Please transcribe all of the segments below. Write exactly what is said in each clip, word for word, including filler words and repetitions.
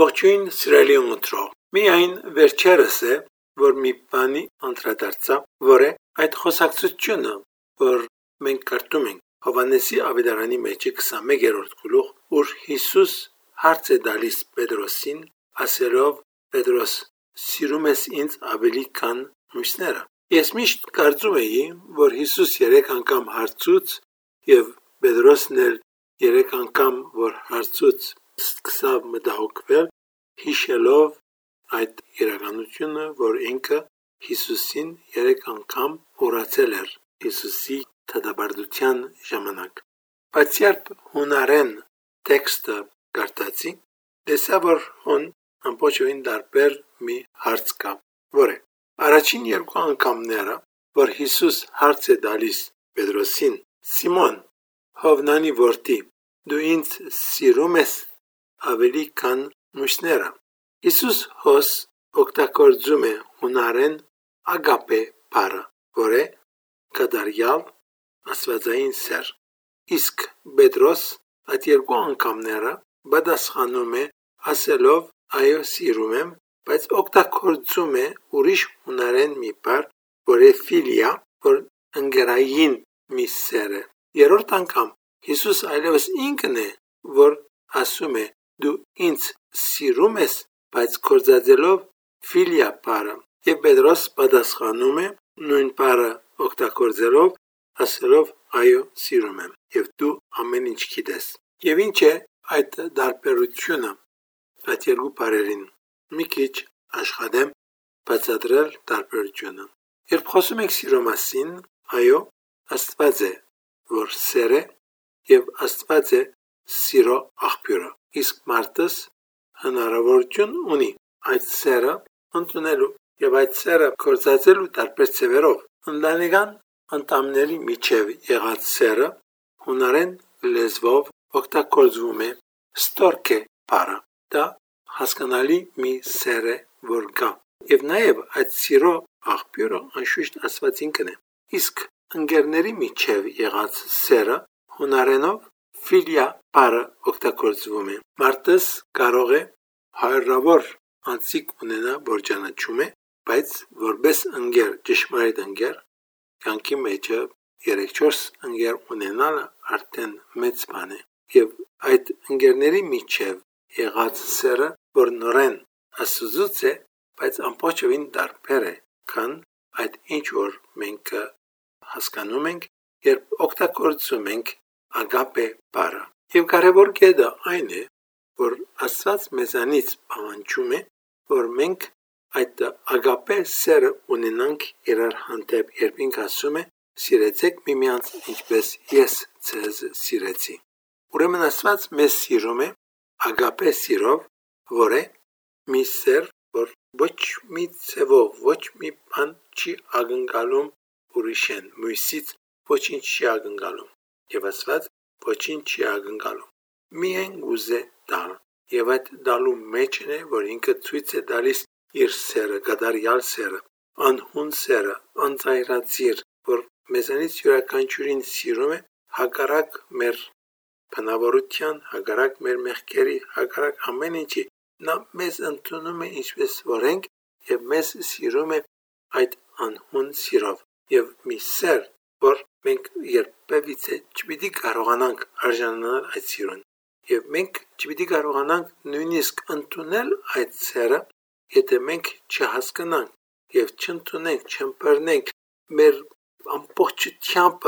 Ողջույն սիրելի ունտրող։ Միայն վերջերս է, որ մի բանի անդրադարձա, որ է այդ խոսակցությունը, որ մենք կարդում ենք Հովհաննեսի ավետարանի մեջ քսանմեկերորդ գլուխ, որ Հիսուս հարց է տալիս Պետրոսին, ասելով. Պետրոս, սիրում ես ինձ ավելի քան մյուսները։ Ես միշտ կարծում էի, որ Հիսուս երեք անգամ հարցուց եւ Պետրոսն էլ երեք անգամ որ հարցուց սկսավ մտահոգվել, հիշելով այդ իրականությունը, որ ինքը Հիսուսին երեք անգամ ուրացել էր Հիսուսի թադաբարդության ժամանակ։ Բայց երբ հունարեն տեքստը կարդացի, տեսա, որ հոն ամբողջովին դարբեր մի հարց կա, որ է առաջին երկու անգամները, որ Հիսուս հարց է տալիս Պետրոսին. Սիմոն, Հովնանի որդի, դու ինձ սիրում ես ավելի քան մյուսները։ Հիսուս հոս օգտագործում է հունարեն ագապե բառը, որ է կատարյալ աստվածային սեր։ Իսկ Պետրոս այդ երկու անգամները պատասխանում է ասելով այո սիրում եմ, բայց օգտագործում է ուրիշ հունարեն մի բառ, որ է ֆիլիա, որ ընկերային մի սեր է։ Երրորդ անգամ Հիսուս այլևս ինքն է, որ ասում է դու ինձ սիրում ես, բայց կործածելով ֆիլիա բառը, եւ Պետրոս պատասխանում է նույն բառը օգտագործելով, ասելով այո սիրում եմ, եւ դու ամեն ինչ գիտես։ Եվ ինչ է այդ դարբերությունը այդ երկու բառերին։ Մի քիչ աշխատեմ բացատրել դարբերությունը։ Երբ խոսում ենք սիրո մասին, այո, Աստված է, որ սեր է, եւ Աստված է սիրո աղբյուրը։ Իսկ մարդս հնարավորություն ունի այդ սերը ընդունելու եւ այդ սերը կործածելու տարբեր ձևերով։ Ընտանեկան անդամների միջև եղած սերը հունարեն լեզվով օգտագործվում է ստորկե բառը։ Դա հասկանալի մի սեր է, որ կա։ Եվ նաեւ այդ սիրո աղբյուրը անշուշտ Աստված ինքն է։ Իսկ ընկերների միջև եղած սերը հունարենով ֆիլիա բառը օգտագործվում է։ Մարդս կարող է հարյուրավոր անձիկ ունենա, որ ճանաչում է, բայց որպես ընկեր, ճշմարիտ ընկեր, կյանքի մեջ երեք-չորս ընկեր ունենալը արդեն մեծ բան է։ Եվ այդ ընկերների միջև եղած սերը, որ նորեն Աստծուց է, բայց ամբողջովին տարբեր է, քան այդ ինչ որ մենք հասկանում ենք, երբ օգտագործում ենք ագապե բառը։ Եվ կարևոր կետը այն է, որ Աստված մեզանից պահանջում է, որ մենք այդ ագապե սերը ունենանք իրար հանդեպ, երբ ինքը ասում է. «Սիրեցեք միմյանց ինչպես ես ձեզ սիրեցի»։ Ուրեմն Աստված մեզ սիրում է ագապե սիրով, որ է մի սեր, որ ոչ մի ձևով, ոչ մի բան չի ակնկալում ուրիշեն, մյուսից ոչինչ չի ակնկալում, եւ Աստված ոչինչ չի ակնկալում։ Միայն ուզե տալ, եւ այդ տալու մեջն է, որ ինքը ցույց է տալիս իր սերը, կատարյալ սերը, անհուն սերը, անծայրածիր, որ մեզանից յուրաքանչյուրին սիրում է հակառակ մեր բնավորության, հակառակ մեր մեղքերի, հակառակ ամեն ինչի։ Նա մեզ ընդունում է ինչպես որ ենք եւ մեզ սիրում է այդ անհուն սիրով։ Եվ մի սեր, որ մենք երբևիցե չպիտի կարողանանք արժանանալ այդ սիրուն։ Եվ մենք չպիտի կարողանանք նույնիսկ ընդունել այդ սերը, եթե մենք չհասկանանք եւ չընդունենք, չըմբռնենք, մեր ամբողջությամբ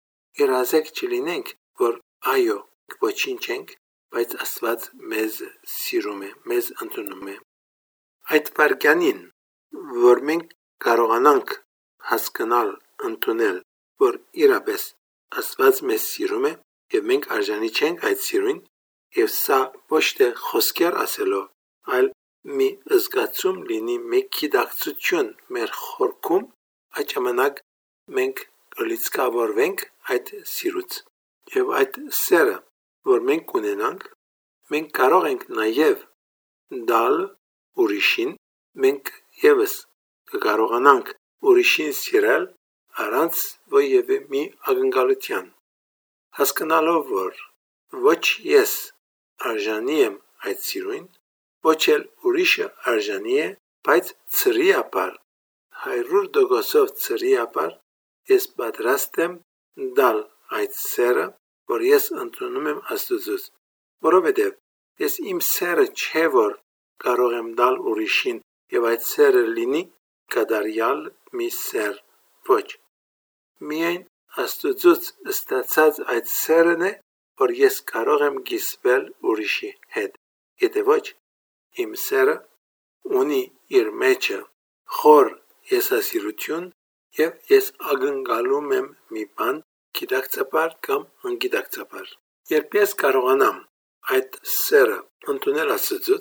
երազեք չլինենք, որ այո, ոչինչ ենք, բայց Աստված մեզ սիրում է, մեզ ընդունում է։ Այդ վարքյանին, որ մենք կարողանանք հասկանալ, ընդունել, որ իրապես Աստված մեզ սիրում է եւ մենք արժանի չենք այդ սիրուն, եւ սա ոչ թե խոսքեր ասելով, այլ մի զգացում լինի, մի գիտակցություն մեր խորքում, այդ ժամանակ մենք կլիցքավորվենք այդ սիրուց։ Եվ այդ սերը, որ մենք ունենանք, մենք կարող ենք նաեւ դալ ուրիշին, մենք եւս կարողանանք ուրիշին սիրել առանց որևէ մի ակնկալության, հասկանալով որ ոչ ես արժանի եմ այդ սիրուն, ոչ էլ ուրիշը արժանի է, բայց ծրիապար, հարյուր տոկոսով ծրիապար ես պատրաստ եմ դալ այդ սերը, որ ես ընդունում եմ Աստծուց, որովհետև ես իմ սերը չէ որ կարող եմ դալ ուրիշին եւ այդ սերը լինի կատարյալ մի սեր, ոչ, միայն Աստծուց ստացած այդ սերն է, որ ես կարող եմ կիսվել ուրիշի հետ, եթե ոչ, իմ սերը ունի իր մեջը խոր եսասիրություն եւ ես ակնկալում եմ մի բան գիտակցաբար կամ անգիտակցաբար։ Երբ ես կարողանամ այդ սերը ընդունել Աստծուց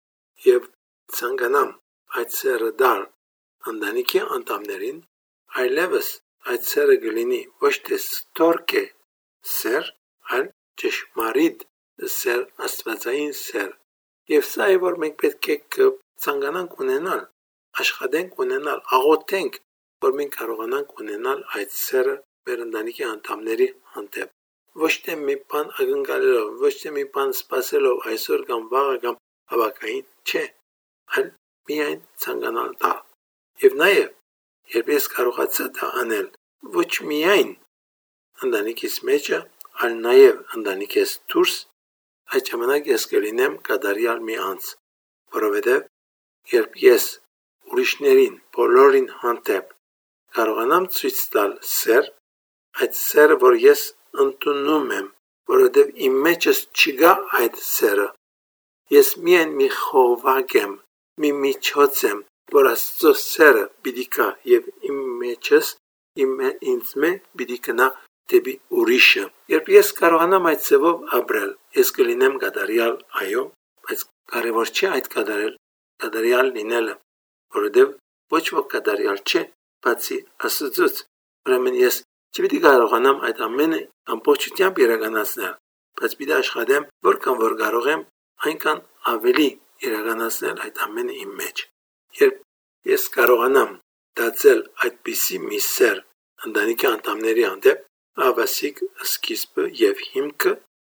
եւ ցանկանամ այդ սերը դալ ընտանիքի անդամներին, այլևս այդ սերը կլինի ոչ թե ստորգե սեր, այլ ճշմարիտ սեր, աստվածային սեր։ Եվ սա է որ մենք պետք է ցանկանանք ունենալ, աշխատենք ունենալ, աղոթենք, որ մենք կարողանանք ունենալ այդ սերը մեր ընտանիքի անդամների հանդեպ։ Ոչ թե մի բան ակնկալելով, ոչ թե մի բան սպասելով այսօր կամ վաղը կամ հավաքային, չէ, այլ միայն ցանկանալ դա։ Եվ նաև, երբ ես կարողացա դա անել, ոչ միայն ընտանիքիս մեջը, այլ նաև ընտանիքիս դուրս, այդ ժամանակ ես կլինեմ կատարյալ մի անձ, որովհետև երբ ես ուրիշներին, բոլորին հանդեպ կարողանամ ցույց տալ սեր, այդ սերը, որ ես ընդունում եմ, որովհետև իմ մեջս չկա այդ սերը, ես միայն մի խողովակ եմ, մի միջոց եմ, որ Աստծո սերը պիտի կա եւ իմ մեջս, իմ ինձ մեջ պիտի գնա դեպի ուրիշը։ Երբ ես կարողանամ այդ ձևով ապրել, ես կլինեմ կատարյալ, այո, բայց կարևոր չէ այդ կատարել, կատարյալ լինելը, որովհետև ոչ ոք կատարյալ չէ, բացի Աստծուց։ Ուրեմն ես չպիտի կարողանամ այդ ամենը ամբողջությամբ իրականացնել, բայց պիտի աշխատեմ, որքան որ կարող եմ, այնքան ավելի իրականացնել այդ ամենը իմ մեջ։ Երբ ես կարողանամ դարձել այդպիսի մի սեր ընտանիքի անդամների հանդեպ, ավասիկ սկիզբը եւ հիմքը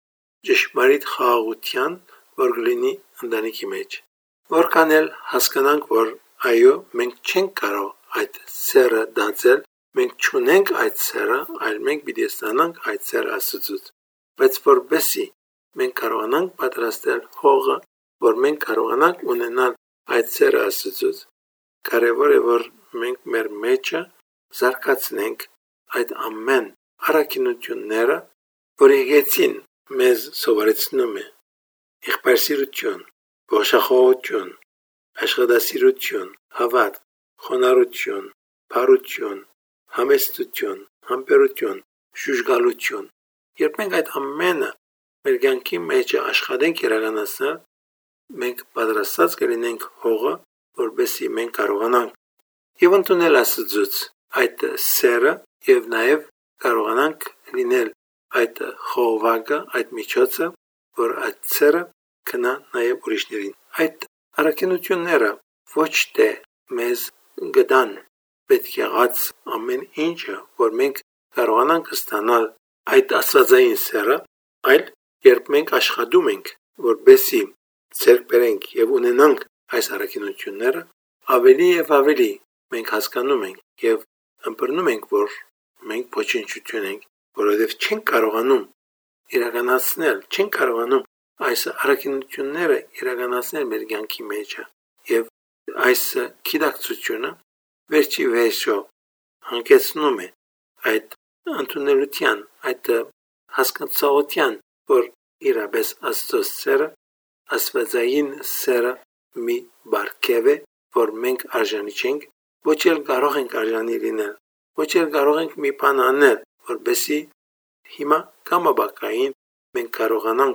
ճշմարիտ խաղաղության, որ կլինի ընտանիքի մեջ։ Որքան էլ հասկանանք, որ այո, մենք չենք կարող այդ սերը դարձել, մենք չունենք այդ սերը, այլ մենք պիտի ստանանք այդ սերը Աստծուց։ Բայց որբեսի մենք կարողանանք պատրաստել հողը, որ մենք կարողանանք ունենալ այդ սերը Աստծուց, կարևոր է որ մենք մեր մեջը զարգացնենք այդ ամեն առաքինությունները, որ եկեցին մեզ սովորեցնում է եղբայրսիրություն, ողջախոհություն, աշխատասիրություն, հավատ, խոնարհություն, բարություն, համեստություն, համբերություն, շուշգալություն։ Երբ մենք այդ ամենը մեր կյանքի մեջ աշխատենք իրականացնել, մենք պատրաստած կլինենք հողը, որբեսի մենք կարողանանք եւ ընդունել Աստծուց այդ սերը եւ նաեւ կարողանանք լինել այդ խողովակը, այդ միջոցը, որ այդ սերը կնա նաեւ ուրիշներին։ Այդ առաքինությունները ոչ թե մեզ գտան պետք եղած ամեն ինչը, որ մենք կարողանանք ստանալ այդ աստվածային սերը, այլ երբ մենք աշխատում ենք, որբեսի ձեռք բերենք եւ ունենանք այս առաքինությունները, ավելի եւ ավելի մենք հասկանում ենք եւ ըմբռնում ենք, որ մենք ոչնչություն ենք, որովհետեւ չենք կարողանում իրականացնել, չենք կարողանում այս առաքինությունները իրականացնել մեր կյանքի մեջ եւ այս գիտակցությունը վերջի վերջո հանգեցնում է այդ ընդունելության, այդ հասկացողության, որ իրապես Աստծո սերը, աստվածային սերը մի բարգև է, որ մենք արժանի չենք, ոչ էլ կարող ենք արժանի լինել, ոչ էլ կարող ենք մի բան անել, որբեսի հիմա կամ ապագային մենք կարողանանք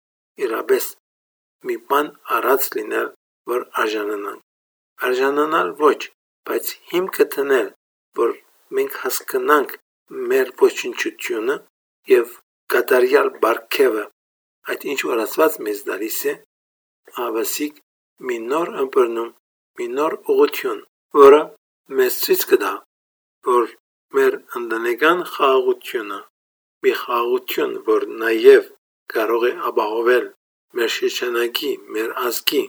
իրապես մի բան առած լինել, որ արժանանանք։ Արժանանալ ոչ, բայց հիմքը տնել, որ մենք հասկանանք մեր ոչնչությունը եւ կատարյալ բարգևը, այդ ինչ որ Աստված մեզ դալիս է, ավասիկ մի նոր ըմբռնում, մի նոր ուղղություն, որը մեզ ցույց կտա, որ մեր ընտանեկան խաղաղությունը, մի խաղաղություն, որ նաև կարող է ապահովել մեր շրջանակի, մեր ազգի,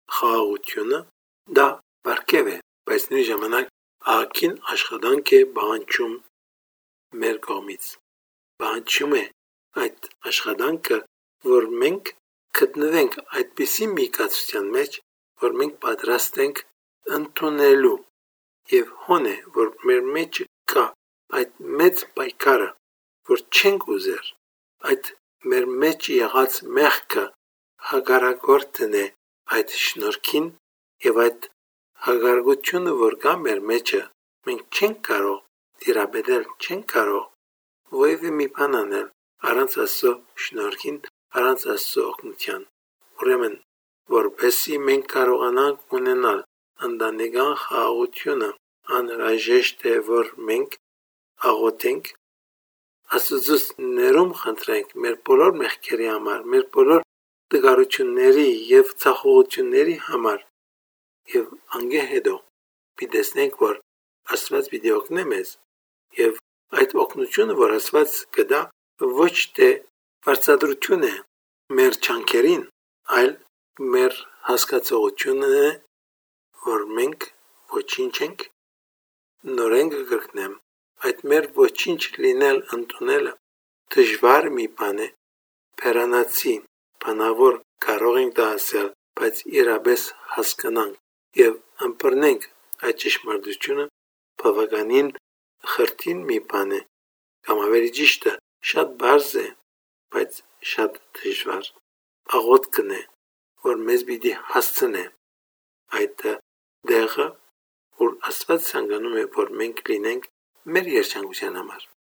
խաղաղությունը դա բարգև է, բայց նույն ժամանակ ահագին աշխատանք է պահանջում մեր կողմից։ Պահանջում է այդ աշխատանքը, որ մենք գտնվենք այդպիսի մի կացության մեջ, որ մենք պատրաստ ենք ընդունելու եւ հոն է, որ մեր մեջ կա այդ մեծ պայքարը, որ չենք ուզեր, այդ մեր մեջ եղած մեղքը հագարագործն է այդ շնորհքին եւ այդ հագարագությունը, որ կա մեր մեջը, մենք չենք կարող դիրապետել, չենք կարող որևէ մի բան անել առանց Աստծո շնորհքին, առանց Աստծո օգնության։ Ուրեմն, որպեսզի մենք կարողանանք ունենալ ընտանեկան խաղաղությունը, անհրաժեշտ է, որ մենք աղոթենք, Աստծուց ներում խնդրենք մեր բոլոր մեղքերի համար, մեր բոլոր տգարությունների եւ ցախողությունների համար եւ անգե հետո մի տեսնենք, որ Աստված պիտի օգնի մեզ եւ այդ օգնությունը, որ Աստված կդա, ոչ թե վարձատրություն է մեր չանքերին, այլ մեր հասկացողությունն է, որ մենք ոչինչ ենք, նորեն կգրկնեմ, այդ մեր ոչինչ լինել ընդունելը դժվար մի բան է, փերանացի, բանավոր կարող ենք դա ասել, բայց իրապես հասկանանք եւ ըմբռնենք այդ ճշմարտությունը, բավականին խրտին մի բան է, կամ ավելի ճիշտը շատ բարձ է, բայց շատ դժվար։ Աղոթքն է, որ մեզ պիտի հասցնե այդ դեղը, որ Աստված ցանկանում է, որ մենք լինենք մեր երջանկության համար։